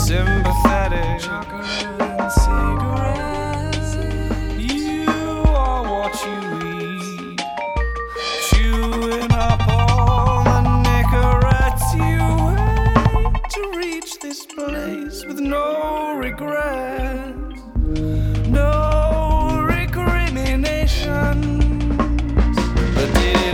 sympathetic. Chocolate and cigarettes. You are what you eat, chewing up all the nicorettes. You hate to reach this place with no regrets, no recriminations. But did it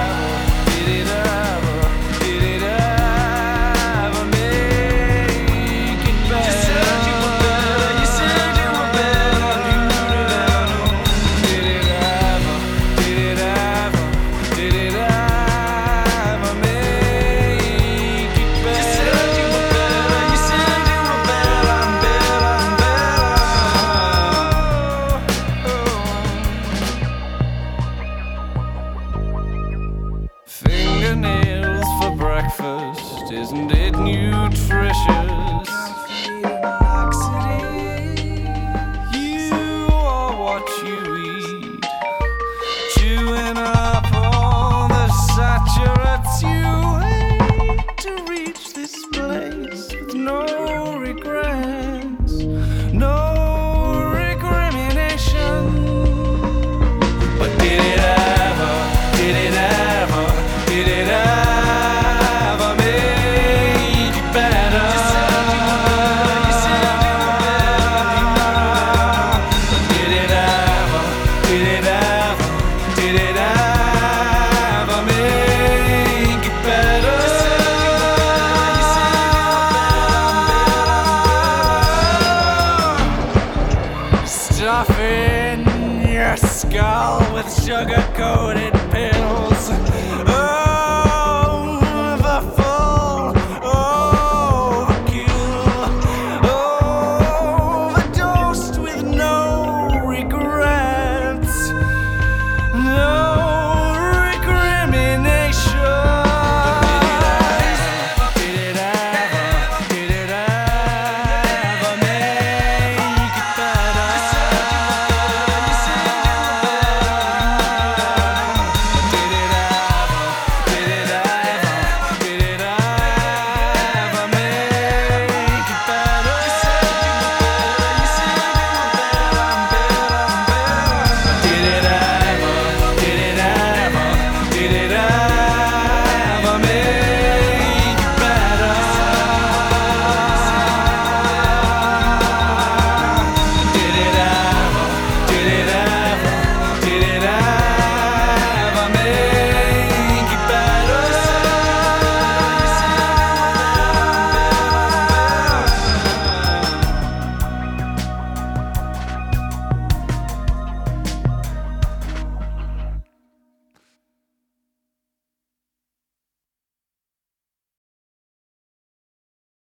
ever make it better? You said you were better, you said you were better. Did it ever make it better? You said you were better, you said you were better. I'm better, I'm better. Fingernails for breakfast, isn't it nutritious? Caffeine and laxity. You are what you eat, chewing up all the saturates. You hate to reach this place with no regrets, no recrimination. But did it ever make it better? You said you were better, you said you were better. But did it ever make it better? You said you were better, you said you were better. I'm better. Stuffing your skull with sugar coated